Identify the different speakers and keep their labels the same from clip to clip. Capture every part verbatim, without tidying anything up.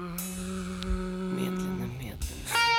Speaker 1: Медленно, медленно.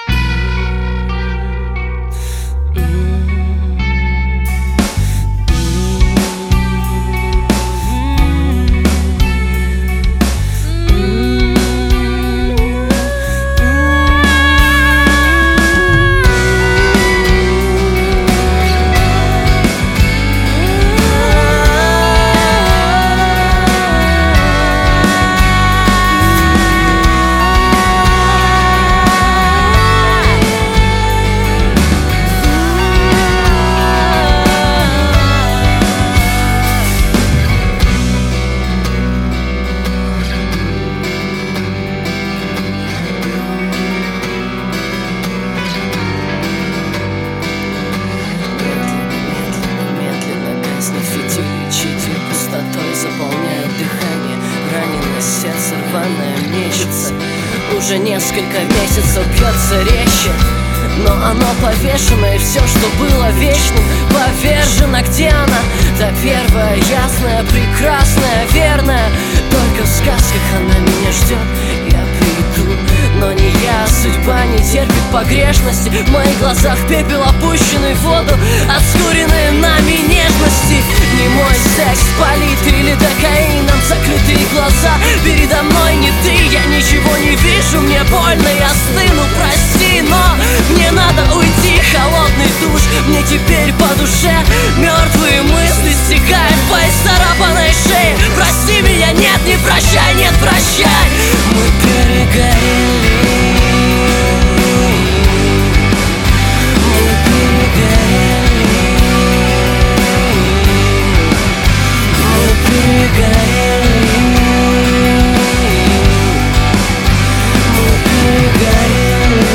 Speaker 1: Заполняет дыхание, раненое сердце рваное мечется. Уже несколько месяцев бьется резче, но оно повешено, и все, что было вечным, повержено. Где она? Та первая, ясная, прекрасная, верная. Только в сказках она меня ждет, я приду, но не я. Судьба не терпит погрешности. В моих глазах пепел, опущенный в воду, отскуренные нами нежности. Не мой секс палит или докаином закрытые глаза. Передо мной не ты, я ничего не вижу. Мне больно, я стыну, прости, но мне надо уйти. Холодный душ мне теперь по душе. Мертвые мысли стекают по исцарапанной шее. Прости меня, нет, не прощай, нет, прощай. Мы перегорели. Мы перегорели. Мы перегорели. Мы перегорели.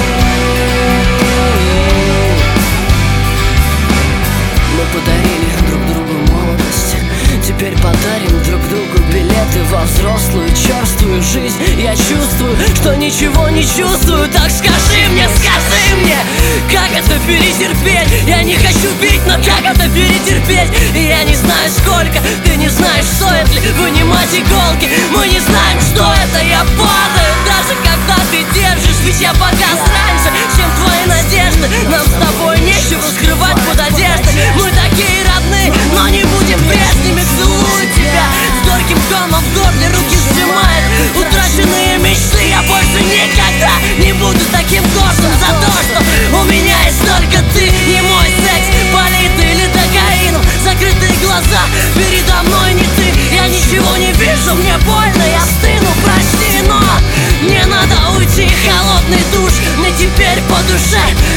Speaker 1: Мы подарили друг другу молодость, теперь подарим друг другу билеты во взрослую черствую жизнь. Я чувствую, что ничего не чувствую. Так скажи мне, скажи мне, как это перетерпеть? Я не хочу пить, но как это перетерпеть? И я не знаю сколько, ты не знаешь, стоит ли вынимать иголки. Мы не знаем, что это, я падаю, даже когда ты держишь. Ведь я погас раньше, чем твои надежды. Нам с тобой нечего скрывать под одеждой. Мы такие родные, но не будем прежними. Целую тебя с горьким комом в горле, руки сжимает утраченные мечты. Я больше никогда не буду таким гордым за то, что у меня есть только ты. Не мой секс палит или докаином закрытые глаза. Передо мной не ты, я ничего не вижу. Мне больно, я стыну, прости, но мне надо уйти. Холодный душ мне теперь по душе.